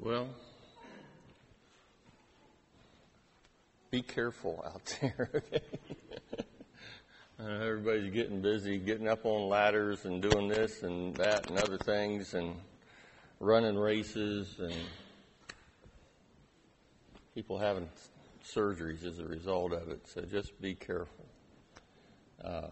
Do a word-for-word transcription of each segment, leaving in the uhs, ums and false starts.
Well, be careful out there, okay? uh, everybody's getting busy, getting up on ladders and doing this and that and other things and running races and people having surgeries as a result of it. So just be careful. Uh,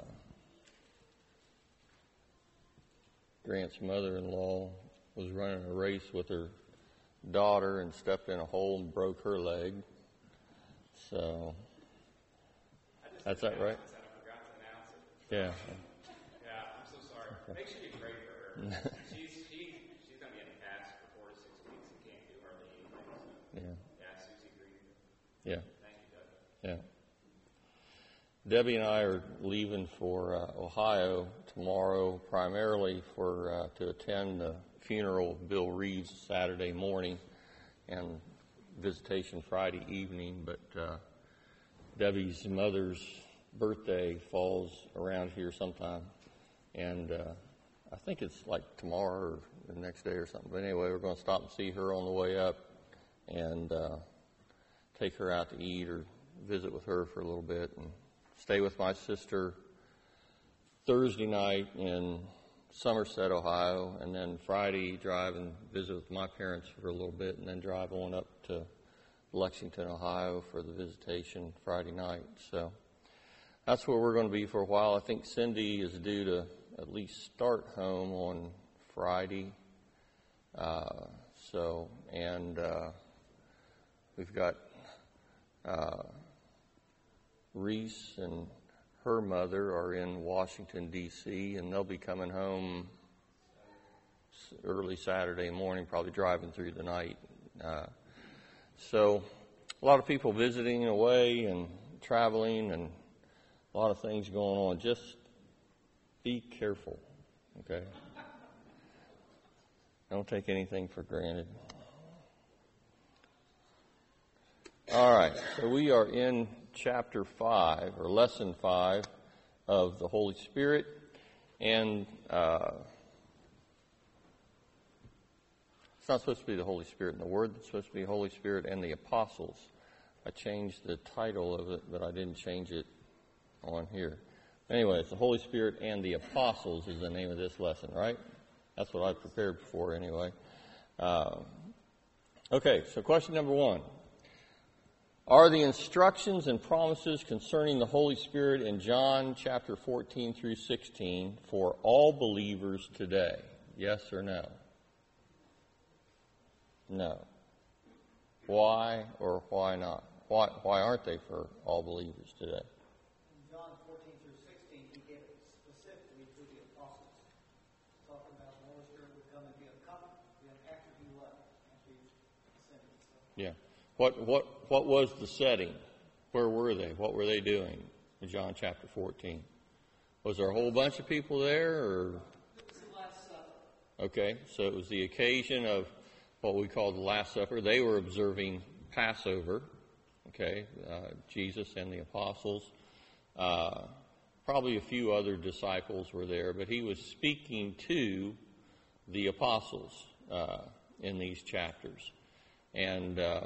Grant's mother-in-law was running a race with her daughter and stepped in a hole and broke her leg. So, that's that right? I forgot to announce it. Yeah. Yeah, I'm so sorry. Okay. Make sure you pray for her. she's she, she's going to be in a cast for four to six weeks and can't do hardly anything. So. Yeah. Yeah, Susie agreed. Yeah. Thank you, Doug. Yeah. Debbie and I are leaving for uh, Ohio tomorrow, primarily for uh, to attend the funeral of Bill Reeves Saturday morning and visitation Friday evening. But uh, Debbie's mother's birthday falls around here sometime, and uh, I think it's like tomorrow or the next day or something. But anyway, we're going to stop and see her on the way up and uh, take her out to eat or visit with her for a little bit and stay with my sister Thursday night in Somerset, Ohio, and then Friday drive and visit with my parents for a little bit, and then drive on up to Lexington, Ohio for the visitation Friday night. So that's where we're going to be for a while. I think Cindy is due to at least start home on Friday. Uh, so, and uh, we've got uh, Reese and her mother are in Washington, D C, and they'll be coming home early Saturday morning, probably driving through the night. Uh, so a lot of people visiting away and traveling and a lot of things going on. Just be careful, okay? Don't take anything for granted. All right, so we are in chapter five, or lesson five, of the Holy Spirit. And uh, it's not supposed to be the Holy Spirit in the Word. It's supposed to be Holy Spirit and the Apostles. I changed the title of it, but I didn't change it on here. Anyway, it's the Holy Spirit and the Apostles is the name of this lesson, right? That's what I prepared for anyway. Uh, okay, so question number one. Are the instructions and promises concerning the Holy Spirit in John chapter fourteen through sixteen for all believers today? Yes or no? No. Why or why not? Why, why aren't they for all believers today? In John fourteen through sixteen, he gave it specifically to the apostles, talking about the Holy Spirit would come and be a comfort after he left, after he ascended. So. Yeah. What what what was the setting? Where were they? What were they doing in John chapter fourteen? Was there a whole bunch of people there, or? It was the Last Supper. Okay, so it was the occasion of what we call the Last Supper. They were observing Passover. Okay, uh, Jesus and the apostles. Uh, probably a few other disciples were there, but he was speaking to the apostles uh, in these chapters, and. Uh,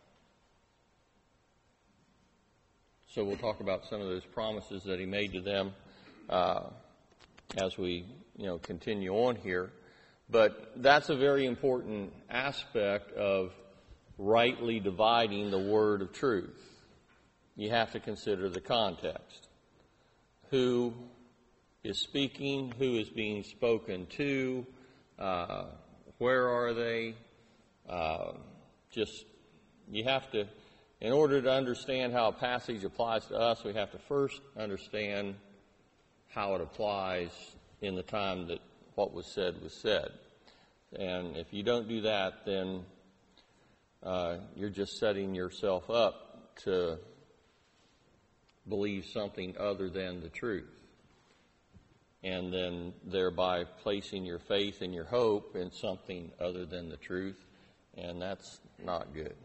So we'll talk about some of those promises that he made to them uh, as we, you know, continue on here. But that's a very important aspect of rightly dividing the word of truth. You have to consider the context. Who is speaking? Who is being spoken to? Uh, where are they? Uh, just, you have to... In order to understand how a passage applies to us, we have to first understand how it applies in the time that what was said was said. And if you don't do that, then uh, you're just setting yourself up to believe something other than the truth. And then thereby placing your faith and your hope in something other than the truth. And that's not good.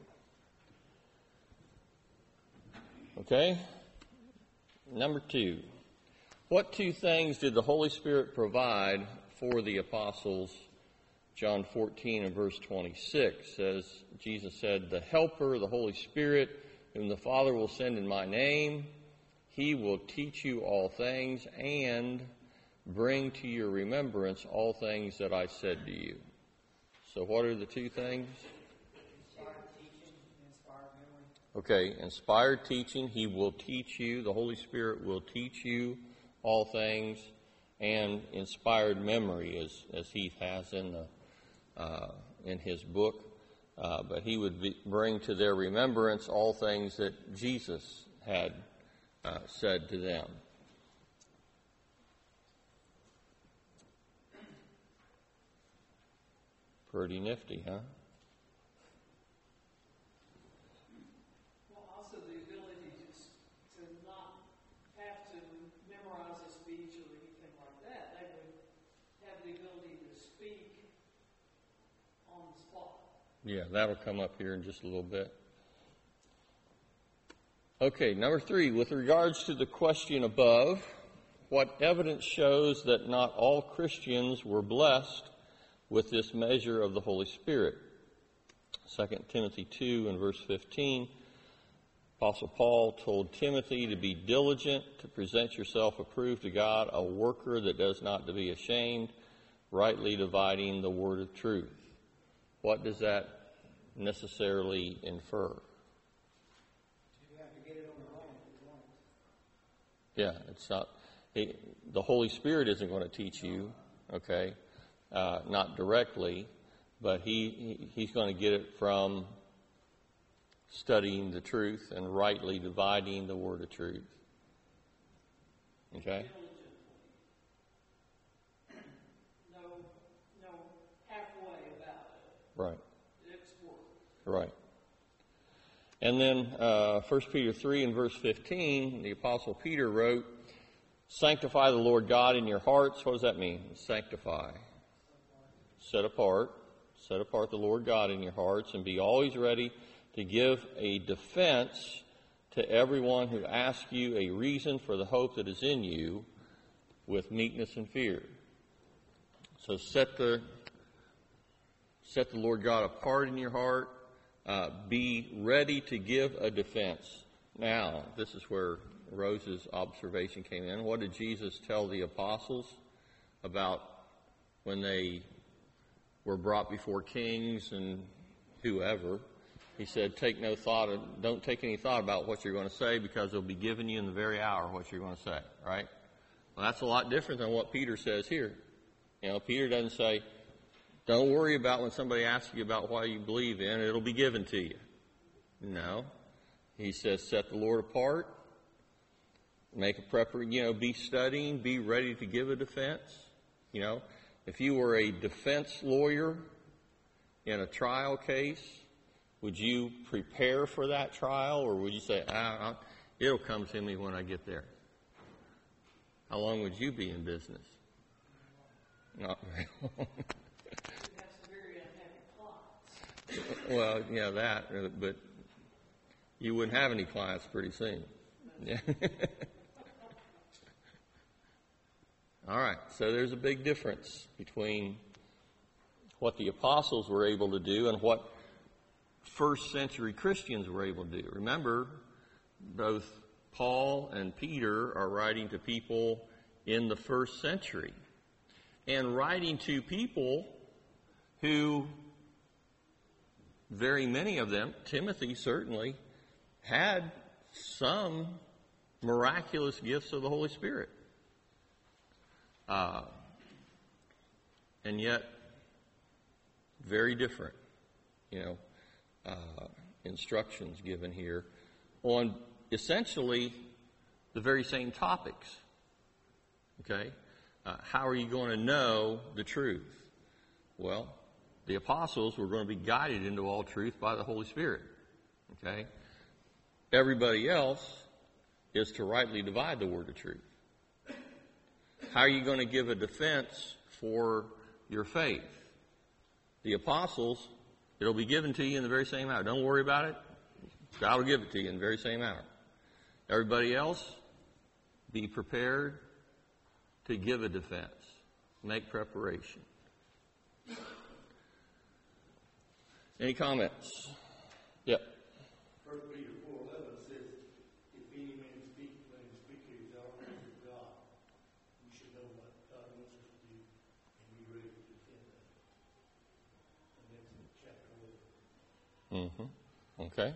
Okay? Number two. What two things did the Holy Spirit provide for the apostles John fourteen and verse twenty-six says, Jesus said, the Helper, the Holy Spirit, whom the Father will send in my name, he will teach you all things and bring to your remembrance all things that I said to you. So what are the two things? Inspired teaching, inspired memory. Okay, inspired teaching, he will teach you, the Holy Spirit will teach you all things, and inspired memory, as, as Heath has in the uh, in his book. Uh, but he would be, bring to their remembrance all things that Jesus had uh, said to them. Pretty nifty, huh? Well, also the ability just to not have to memorize a speech or anything like that. They would have the ability to speak on the spot. Yeah, that'll come up here in just a little bit. Okay, number three, with regards to the question above, what evidence shows that not all Christians were blessed with this measure of the Holy Spirit? Second Timothy two and verse fifteen, Apostle Paul told Timothy to be diligent, to present yourself approved to God, a worker that does not to be ashamed, rightly dividing the word of truth. What does that necessarily infer? You have to get it on your own if you want it. Yeah, it's not, it, the Holy Spirit isn't going to teach you, okay, uh, not directly, but he, he he's going to get it from studying the truth and rightly dividing the word of truth. Okay? No, no halfway about it. Right. It's work. Right. And then uh, First Peter three and verse fifteen, the Apostle Peter wrote, sanctify the Lord God in your hearts. What does that mean? Sanctify. Set apart. Set apart the Lord God in your hearts and be always ready to give a defense to everyone who asks you a reason for the hope that is in you with meekness and fear. So set the set the Lord God apart in your heart. Uh, be ready to give a defense. Now, this is where Rose's observation came in. What did Jesus tell the apostles about when they were brought before kings and whoever? He said, take no thought, of, don't take any thought about what you're going to say, because it'll be given you in the very hour what you're going to say, right? Well, that's a lot different than what Peter says here. You know, Peter doesn't say, don't worry about when somebody asks you about what you believe in, it'll be given to you. No. He says, set the Lord apart, make a prepper, you know, be studying, be ready to give a defense. You know, if you were a defense lawyer in a trial case, would you prepare for that trial, or would you say, ah, I'll, it'll come to me when I get there? How long would you be in business? Not very long. That's very unhappy clients. Well, yeah, that, uh, but you wouldn't have any clients pretty soon. Yeah. All right, so there's a big difference between what the apostles were able to do and what first century Christians were able to do. Remember, both Paul and Peter are writing to people in the first century, and writing to people who, very many of them, Timothy certainly, had some miraculous gifts of the Holy Spirit. Uh, and yet, very different, you know, uh, instructions given here on essentially the very same topics. Okay? Uh, how are you going to know the truth? Well, the apostles were going to be guided into all truth by the Holy Spirit. Okay? Everybody else is to rightly divide the word of truth. How are you going to give a defense for your faith? The apostles, it'll be given to you in the very same hour. Don't worry about it. God will give it to you in the very same hour. Everybody else, be prepared to give a defense. Make preparation. Any comments? Yep. First Peter four eleven says, if any man speak, let him speak to his own as of God. You should know what God wants us to do and be ready to defend that. And that's in chapter eleven. Mm-hmm. Okay.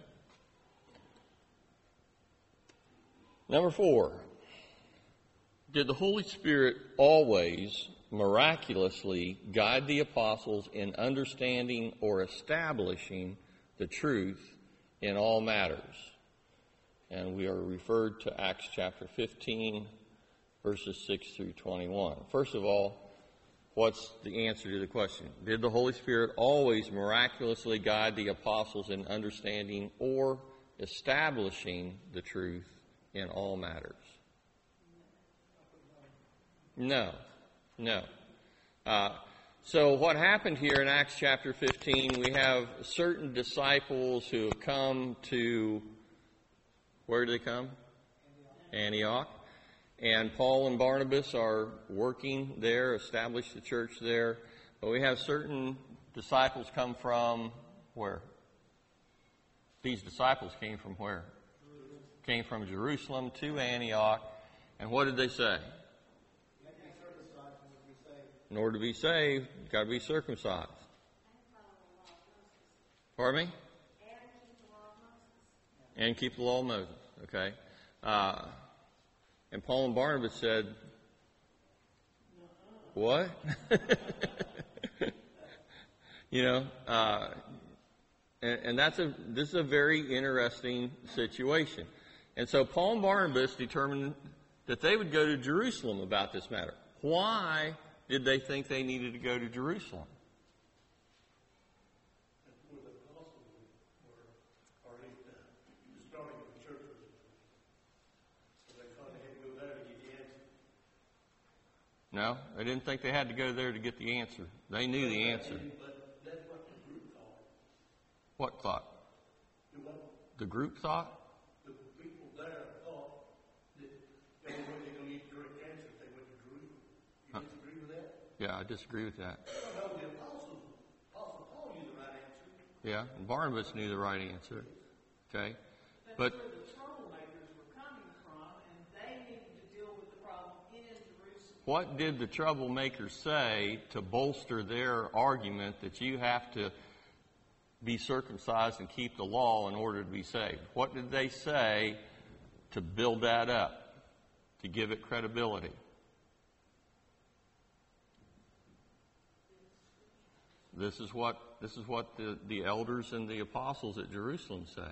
Number four. Did the Holy Spirit always miraculously guide the apostles in understanding or establishing the truth in all matters? And we are referred to Acts chapter fifteen, verses six through twenty-one. First of all, what's the answer to the question? Did the Holy Spirit always miraculously guide the apostles in understanding or establishing the truth in all matters? No. No. Uh, so what happened here in Acts chapter fifteen, we have certain disciples who have come to, where do they come? Antioch. And Paul and Barnabas are working there, established the church there. But we have certain disciples come from where? These disciples came from where? Came from Jerusalem to Antioch. And what did they say? In order to be saved, you've got to be circumcised. Pardon me? And keep the law of Moses. Okay. Uh, and Paul and Barnabas said, what? you know, uh, and, and that's a, this is a very interesting situation. And so Paul and Barnabas determined that they would go to Jerusalem about this matter. Why did they think they needed to go to Jerusalem? That's where the apostles were, or at least uh, starting the church. So they thought they had to go there to get the answer. No, they didn't think they had to go there to get the answer. They knew the answer. But that's what the group thought. What thought? The what? The group thought? The people there thought that the only way they're going to get the correct answer if they went to Jerusalem. You disagree with that? Yeah, I disagree with that. No, the apostles, Apostle Paul knew the right answer. Yeah, and Barnabas knew the right answer. Okay? That's But where the troublemakers were coming from, and they needed to deal with the problem in Jerusalem. what did the troublemakers say to bolster their argument that you have to be circumcised and keep the law in order to be saved? What did they say to build that up, to give it credibility? This is what this is what the, the elders and the apostles at Jerusalem say.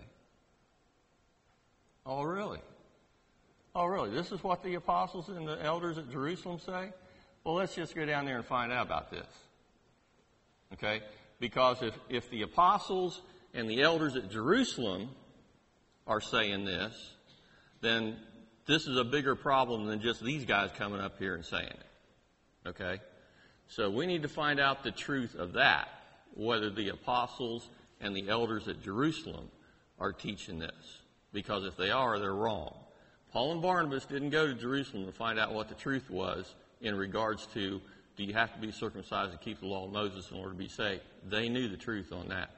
Oh, really? Oh, really? This is what the apostles and the elders at Jerusalem say? Well, let's just go down there and find out about this. Okay? Because if, if the apostles and the elders at Jerusalem are saying this, then this is a bigger problem than just these guys coming up here and saying it. Okay? So we need to find out the truth of that, whether the apostles and the elders at Jerusalem are teaching this. Because if they are, they're wrong. Paul and Barnabas didn't go to Jerusalem to find out what the truth was in regards to, do you have to be circumcised and keep the law of Moses in order to be saved? They knew the truth on that.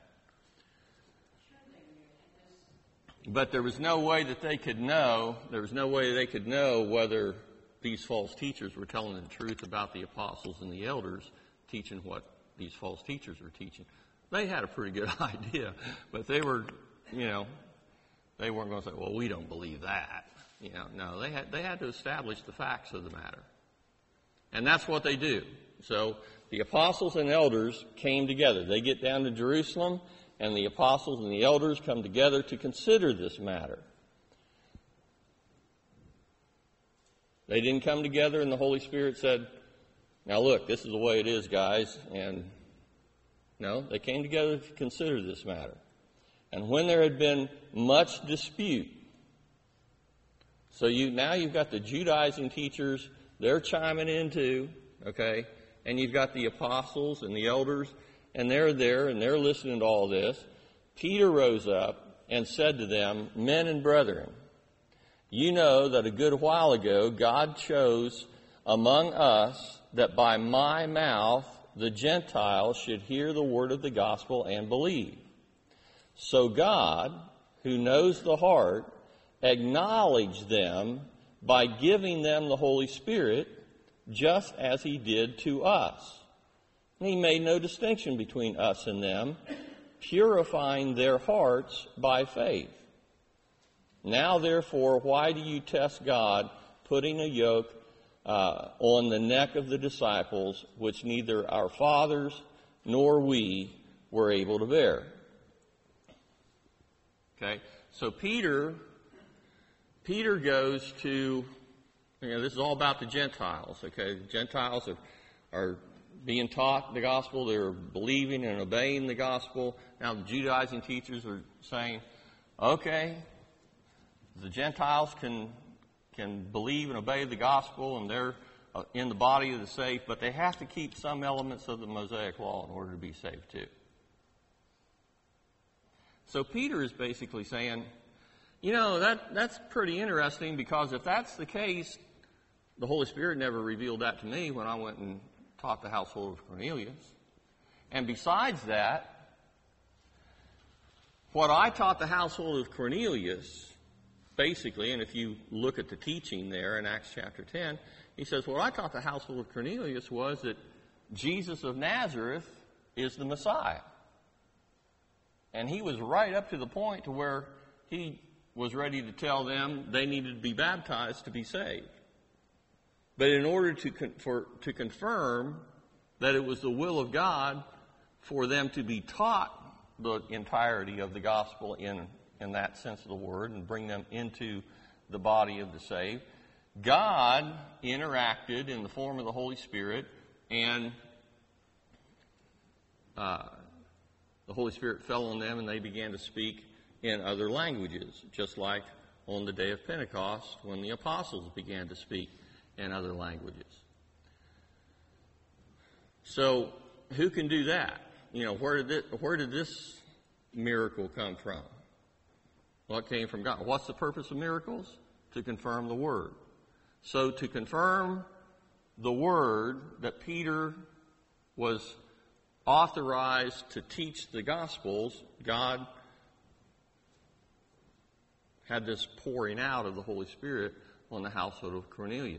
But there was no way that they could know, there was no way they could know whether these false teachers were telling the truth about the apostles and the elders teaching what these false teachers were teaching. They had a pretty good idea, but they were, you know, they weren't going to say, well, we don't believe that. You know, no, they had, they had to establish the facts of the matter. And that's what they do. So the apostles and elders came together. They get down to Jerusalem, and the apostles and the elders come together to consider this matter. They didn't come together and the Holy Spirit said, now look, this is the way it is, guys. And no, they came together to consider this matter. And when there had been much dispute, so you now you've got the Judaizing teachers, they're chiming in too, okay? And you've got the apostles and the elders, and they're there and they're listening to all this. Peter rose up and said to them, men and brethren, you know that a good while ago God chose among us that by my mouth the Gentiles should hear the word of the gospel and believe. So God, who knows the heart, acknowledged them by giving them the Holy Spirit, just as he did to us. And he made no distinction between us and them, purifying their hearts by faith. Now, therefore, why do you test God, putting a yoke uh, on the neck of the disciples, which neither our fathers nor we were able to bear? Okay, so Peter, Peter goes to, you know, this is all about the Gentiles. Okay, the Gentiles are, are being taught the gospel, they're believing and obeying the gospel. Now the Judaizing teachers are saying, okay, the Gentiles can can believe and obey the gospel, and they're uh, in the body of the saved, but they have to keep some elements of the Mosaic law in order to be saved too. So Peter is basically saying, you know, that that's pretty interesting, because if that's the case, the Holy Spirit never revealed that to me when I went and taught the household of Cornelius. And besides that, what I taught the household of Cornelius, basically, and if you look at the teaching there in Acts chapter ten, he says, what I taught the household of Cornelius was that Jesus of Nazareth is the Messiah. And he was right up to the point to where he was ready to tell them they needed to be baptized to be saved. But in order to con- for, to confirm that it was the will of God for them to be taught the entirety of the gospel in, in that sense of the word and bring them into the body of the saved, God interacted in the form of the Holy Spirit, and uh, the Holy Spirit fell on them and they began to speak in other languages, just like on the day of Pentecost when the apostles began to speak in other languages. So who can do that? You know, where did it, where did this miracle come from? Well, it came from God. What's the purpose of miracles? To confirm the Word. So to confirm the Word that Peter was authorized to teach the Gospels, God had this pouring out of the Holy Spirit on the household of Cornelius.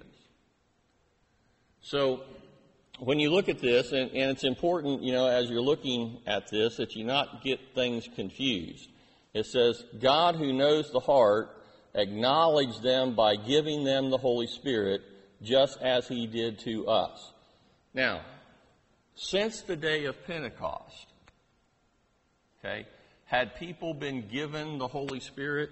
So when you look at this, and, and it's important, you know, as you're looking at this, that you not get things confused. It says, God who knows the heart acknowledged them by giving them the Holy Spirit, just as he did to us. Now, since the day of Pentecost, okay, had people been given the Holy Spirit?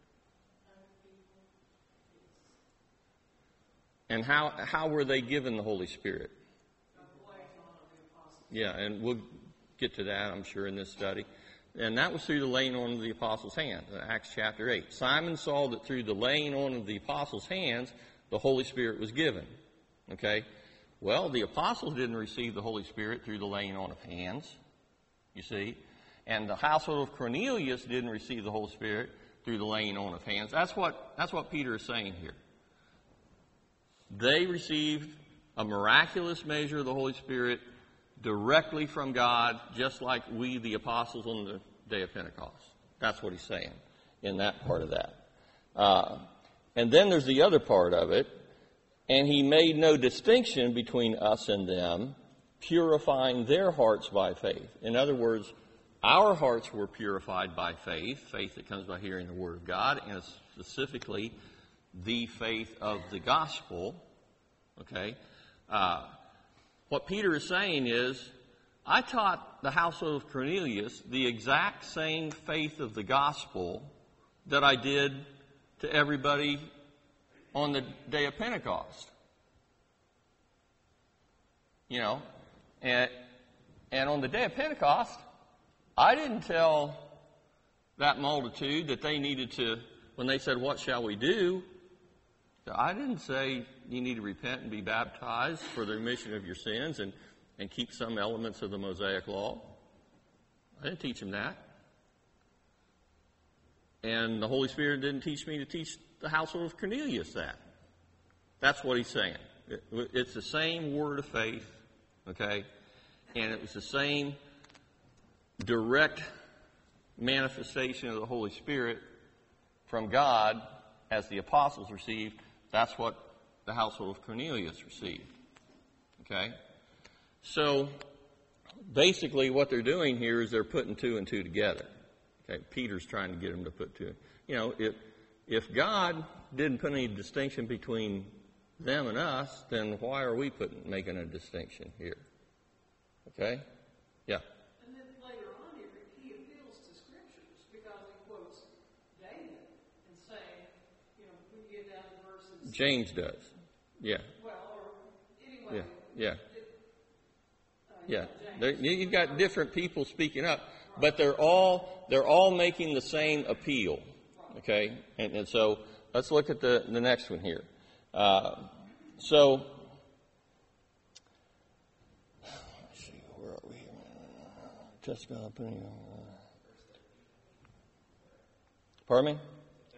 And how how were they given the Holy Spirit? Yeah, and we'll get to that, I'm sure, in this study. And that was through the laying on of the apostles' hands, in Acts chapter eight. Simon saw that through the laying on of the apostles' hands, the Holy Spirit was given. Okay? Well, the apostles didn't receive the Holy Spirit through the laying on of hands, you see. And the household of Cornelius didn't receive the Holy Spirit through the laying on of hands. That's what, that's what Peter is saying here. They received a miraculous measure of the Holy Spirit directly from God, just like we, the apostles, on the day of Pentecost. That's what he's saying in that part of that. Uh, and then there's the other part of it. And he made no distinction between us and them, purifying their hearts by faith. In other words, our hearts were purified by faith, faith that comes by hearing the Word of God, and specifically the faith of the gospel. Okay? Uh, what Peter is saying is, I taught the household of Cornelius the exact same faith of the gospel that I did to everybody on the day of Pentecost. You know, and, and on the day of Pentecost, I didn't tell that multitude that they needed to, when they said, what shall we do? I didn't say you need to repent and be baptized for the remission of your sins and, and keep some elements of the Mosaic law. I didn't teach them that. And the Holy Spirit didn't teach me to teach the household of Cornelius that. That's what he's saying. It, it's the same word of faith, okay? And it was the same direct manifestation of the Holy Spirit from God as the apostles received, that's what the household of Cornelius received. Okay? So, basically what they're doing here is they're putting two and two together. Okay? Peter's trying to get them to put two. You know, if, if God didn't put any distinction between them and us, then why are we putting, making a distinction here? Okay? Yeah. And then later on, he, he appeals to scriptures because he quotes David and saying, you know, when you get down to verses. James does. Yeah. Well, or anyway. Yeah. Yeah. Uh, Yeah. James. There, you've got different people speaking up, but they're all they're all making the same appeal. Okay? And, and so let's look at the, the next one here. Uh, so let's see, where are we here? Just got up in Pardon me?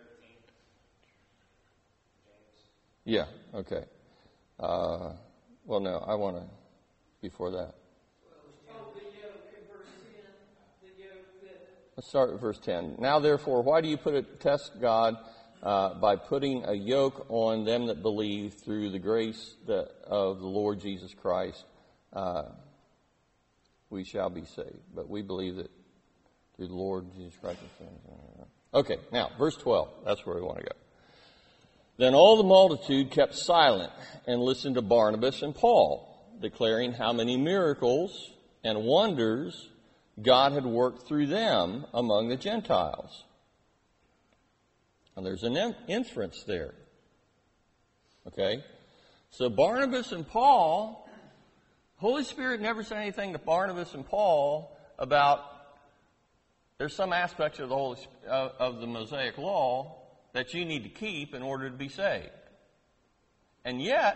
Yeah, okay. Uh, well, no, I want to, before that. Oh, the yoke in verse ten, the yoke that. Let's start with verse ten. Now, therefore, why do you put it, test God uh, by putting a yoke on them that believe through the grace that, of the Lord Jesus Christ? Uh, we shall be saved. But we believe that through the Lord Jesus Christ. Okay, now, verse twelve. That's where we want to go. Then all the multitude kept silent and listened to Barnabas and Paul, declaring how many miracles and wonders God had worked through them among the Gentiles. And there's an in- inference there. Okay? So Barnabas and Paul, Holy Spirit never said anything to Barnabas and Paul about there's some aspects of the Holy of, of the Mosaic Law that you need to keep in order to be saved. And yet,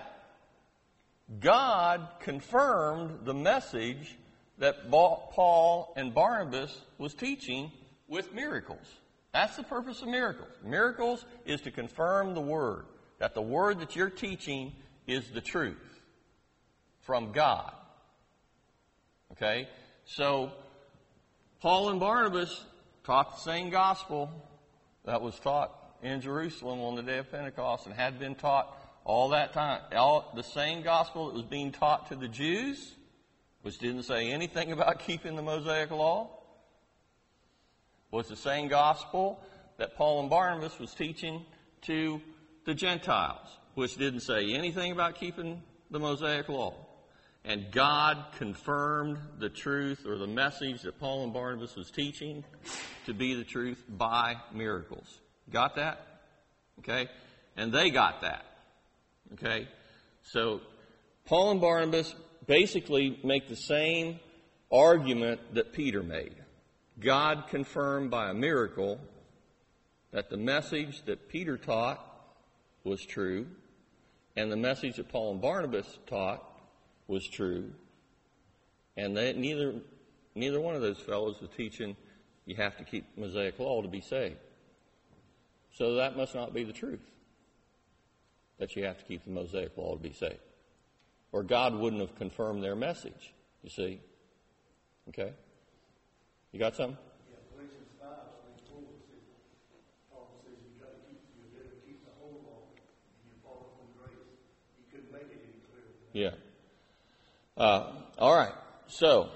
God confirmed the message that Paul and Barnabas was teaching with miracles. That's the purpose of miracles. Miracles is to confirm the Word, that the Word that you're teaching is the truth from God. Okay? So, Paul and Barnabas taught the same gospel that was taught in Jerusalem on the day of Pentecost and had been taught all that time. All, the same gospel that was being taught to the Jews, which didn't say anything about keeping the Mosaic Law, was the same gospel that Paul and Barnabas was teaching to the Gentiles, which didn't say anything about keeping the Mosaic Law. And God confirmed the truth or the message that Paul and Barnabas was teaching to be the truth by miracles. Got that? Okay? And they got that. Okay? So, Paul and Barnabas basically make the same argument that Peter made. God confirmed by a miracle that the message that Peter taught was true, and the message that Paul and Barnabas taught was true, and they, neither neither one of those fellows was teaching you have to keep Mosaic Law to be saved. So that must not be the truth, that you have to keep the Mosaic Law to be saved. Or God wouldn't have confirmed their message, you see. Okay? You got something? Yeah, Galatians five, twenty-four says, Paul says you got to keep, you better keep the whole law, and you fall from grace. You couldn't make it any clearer than that. Yeah. Uh, all right. So.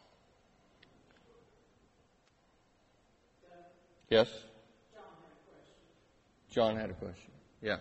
Yes? John had a question. Yeah.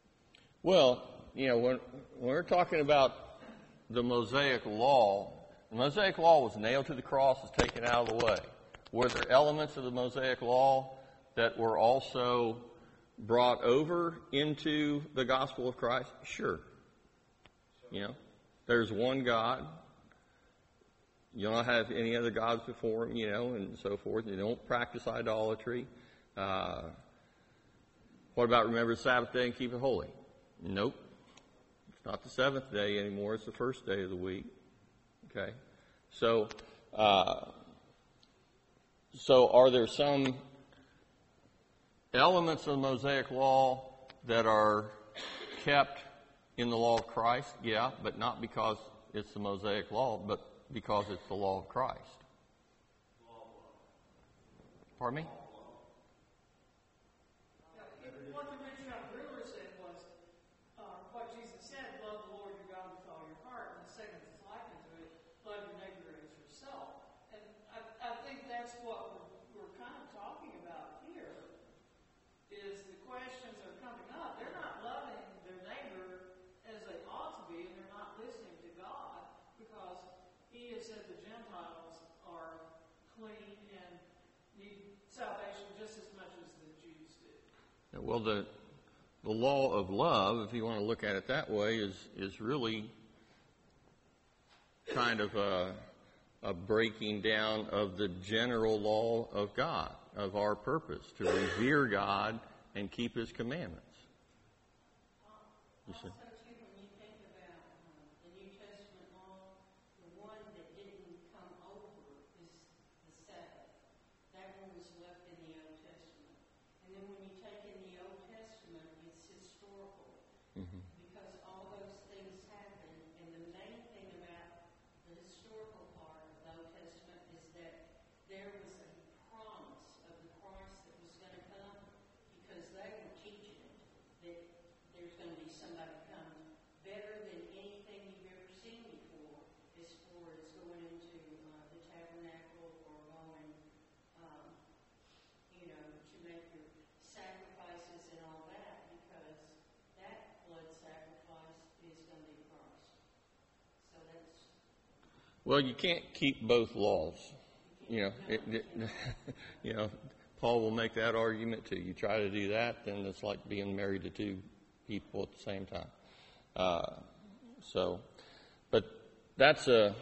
Well, you know, when, when we're talking about the Mosaic Law, The Mosaic Law was nailed to the cross, was taken out of the way. Were there elements of the Mosaic Law that were also brought over into the gospel of Christ? Sure. You know, there's one God. You don't have any other gods before him, you know, and so forth. You don't practice idolatry. Uh, what about remember the Sabbath day and keep it holy? Nope. It's not the seventh day anymore. It's the first day of the week. Okay. So, uh, so are there some elements of the Mosaic Law that are kept in the law of Christ? Yeah, but not because it's the Mosaic Law, but because it's the law of Christ. Pardon me? What the rich young ruler said was, uh, what Jesus said, love the Lord your God with all your heart, and the second is likened to it, love your neighbor as yourself. And I, I think that's what we're, we're kind of talking about here, is the questions that are coming up. They're not loving their neighbor as they ought to be, and they're not listening to God, because He has said the Gentiles are clean and need salvation just as much as the Jews do. Well, the the law of love, if you want to look at it that way, is is really kind of a, a breaking down of the general law of God, of our purpose, to revere God and keep His commandments. You see? Also, too, when you think about um, the New Testament law, the one that didn't come over is the Sabbath. That one was left in the Old Testament. And then when you take in the Old Testament, it's historical. Mm-hmm. Because all those things happen. And the main thing about the historical part of the Old Testament is that there was a promise of the Christ that was going to come, because they were teaching it, that there's going to be somebody come better than anything you've ever seen before, as far as going into uh, the tabernacle or going, um, you know, to make your sacrifices and all that, because that blood sacrifice is going to be Christ. So that's... Well, you can't keep both laws. You know, it, it, you know, Paul will make that argument too. You try to do that, then it's like being married to two people at the same time. Uh, so, but that's a.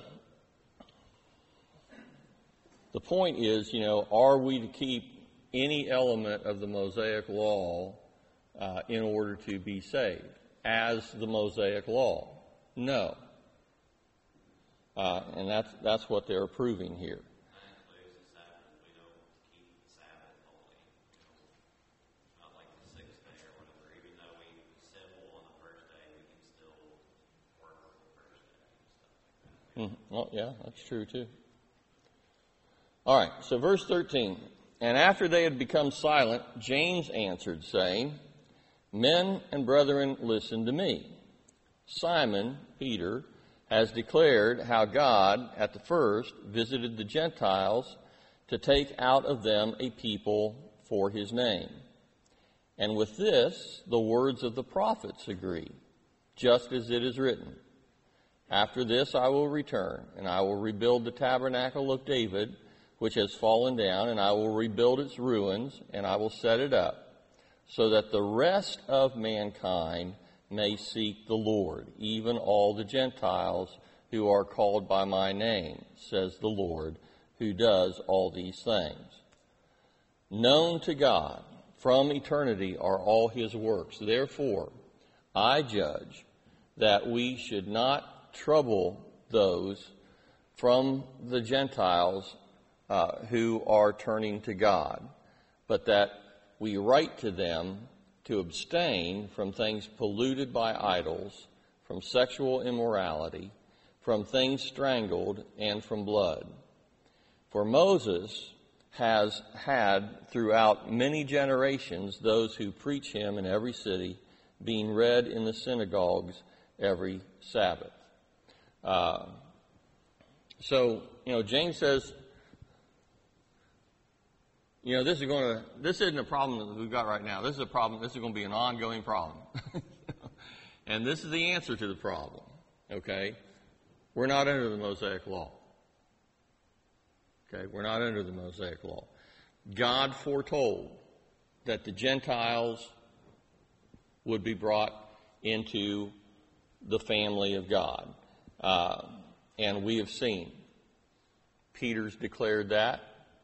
The point is, you know, are we to keep any element of the Mosaic law uh, in order to be saved as the Mosaic law? No. Uh, and that's that's what they're proving here. Mm, well, yeah, that's true too. All right, so verse thirteen. And after they had become silent, James answered, saying, Men and brethren, listen to me. Simon, Peter, has declared how God, at the first, visited the Gentiles to take out of them a people for His name. And with this, the words of the prophets agree, just as it is written, After this I will return, and I will rebuild the tabernacle of David, which has fallen down, and I will rebuild its ruins, and I will set it up, so that the rest of mankind may seek the Lord, even all the Gentiles who are called by my name, says the Lord, who does all these things. Known to God from eternity are all His works. Therefore, I judge that we should not trouble those from the Gentiles uh, who are turning to God, but that we write to them to abstain from things polluted by idols, from sexual immorality, from things strangled, and from blood. For Moses has had throughout many generations those who preach him in every city, being read in the synagogues every Sabbath. Uh, so, you know, James says, you know, this is going to, this isn't a problem that we've got right now. This is a problem, this is going to be an ongoing problem. And this is the answer to the problem, okay? We're not under the Mosaic law. Okay, we're not under the Mosaic law. God foretold that the Gentiles would be brought into the family of God. Uh, and we have seen. Peter's declared that.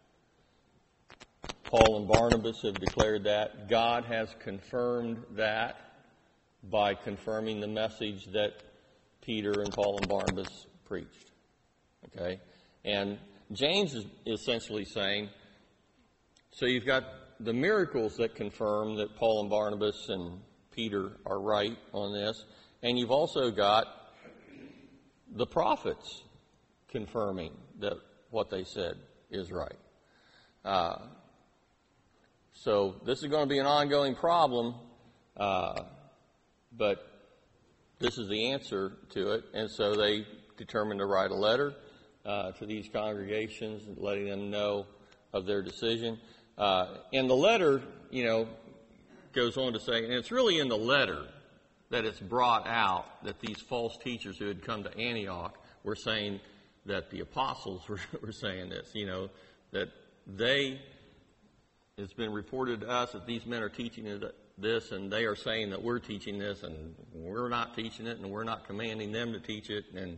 Paul and Barnabas have declared that. God has confirmed that by confirming the message that Peter and Paul and Barnabas preached. Okay? And James is essentially saying, so you've got the miracles that confirm that Paul and Barnabas and Peter are right on this, and you've also got the prophets confirming that what they said is right. Uh, so this is going to be an ongoing problem, uh, but this is the answer to it, and so they determined to write a letter uh, to these congregations, letting them know of their decision. Uh, and the letter, you know, goes on to say, and it's really in the letter that it's brought out that these false teachers who had come to Antioch were saying that the apostles were, were saying this, you know, that they, it's been reported to us that these men are teaching this, and they are saying that we're teaching this, and we're not teaching it, and we're not commanding them to teach it, and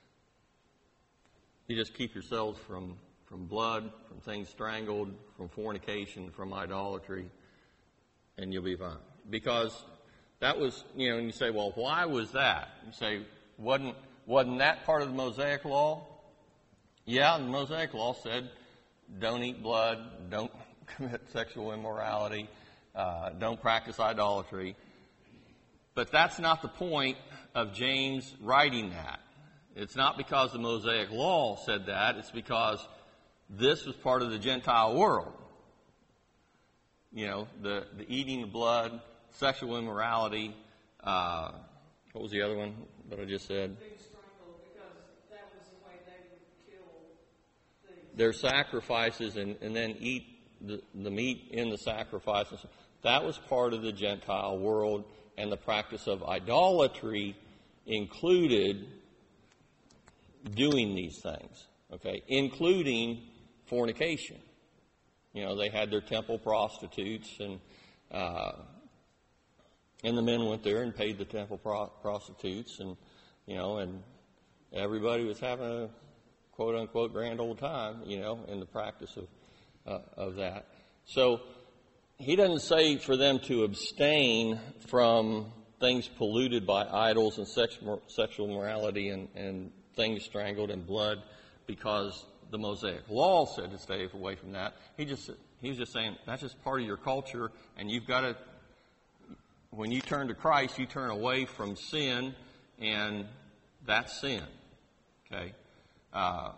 you just keep yourselves from, from blood, from things strangled, from fornication, from idolatry, and you'll be fine. Because that was, you know, and you say, well, why was that? You say, wasn't, wasn't that part of the Mosaic law? Yeah, the Mosaic law said, don't eat blood, don't commit sexual immorality, uh, don't practice idolatry. But that's not the point of James writing that. It's not because the Mosaic law said that. It's because this was part of the Gentile world. You know, the, the eating of blood, sexual immorality. Uh, what was the other one that I just said? Being strangled, because that was the way they would kill things. Their sacrifices and, and then eat the, the meat in the sacrifices. That was part of the Gentile world, and the practice of idolatry included doing these things, okay, including fornication. You know, they had their temple prostitutes, and uh, and the men went there and paid the temple pro- prostitutes, and you know, and everybody was having a quote unquote grand old time, you know, in the practice of uh, of that. So he doesn't say for them to abstain from things polluted by idols and sex, sexual morality and, and things strangled and blood because the Mosaic law said to stay away from that. He just he was just saying that's just part of your culture, and you've got to, when you turn to Christ, you turn away from sin, and that's sin. Okay. Uh,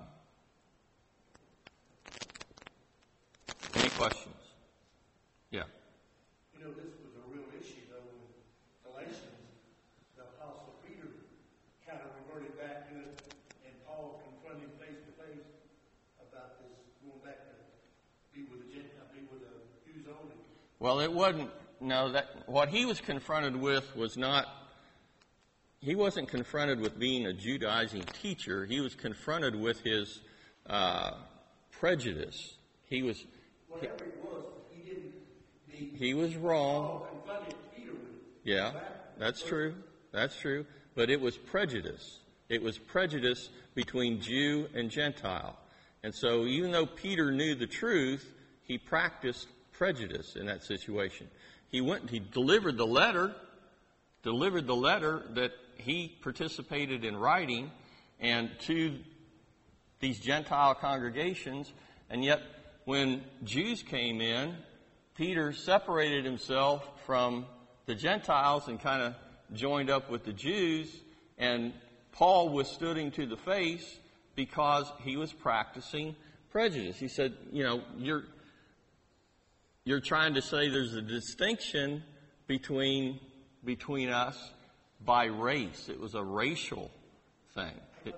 any questions? Yeah. You know, this was a real issue, though, in Galatians. The Apostle Peter kind of reverted back to it, and Paul confronted him face to face about this, going back to be with the Gentile, be with the Jews only. Well, it wasn't, no, that, what he was confronted with was not, he wasn't confronted with being a Judaizing teacher. He was confronted with his uh, prejudice. He was, Whatever it was, he didn't, the, he was wrong. Paul confronted Peter with it. Yeah, that's true. That's true. But it was prejudice. It was prejudice between Jew and Gentile. And so even though Peter knew the truth, he practiced prejudice in that situation. He went, he delivered the letter, delivered the letter that he participated in writing, and to these Gentile congregations, and yet when Jews came in, Peter separated himself from the Gentiles and kind of joined up with the Jews, and Paul withstood him to the face because he was practicing prejudice. He said, you know, you're you're trying to say there's a distinction between between us by race. It was a racial thing. It,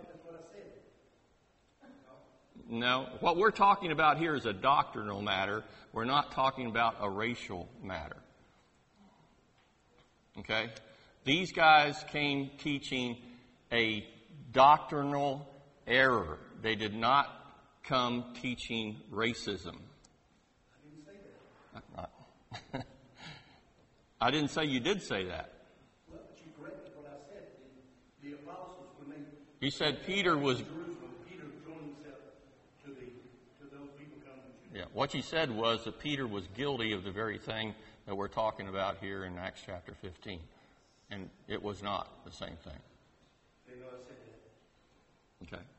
no, what we're talking about here is a doctrinal matter. We're not talking about a racial matter. Okay? These guys came teaching a doctrinal error. They did not come teaching racism. I didn't say that. I- I didn't say you did say that. Well, but you corrected what I said. The, the apostles, when they You said Peter was, Jerusalem, Peter joined himself to the to those people coming to yeah, what you said was that Peter was guilty of the very thing that we're talking about here in Acts chapter fifteen. And it was not the same thing. They know I said that. Okay.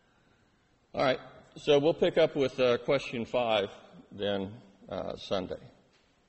All right. So we'll pick up with uh, question five then uh, Sunday.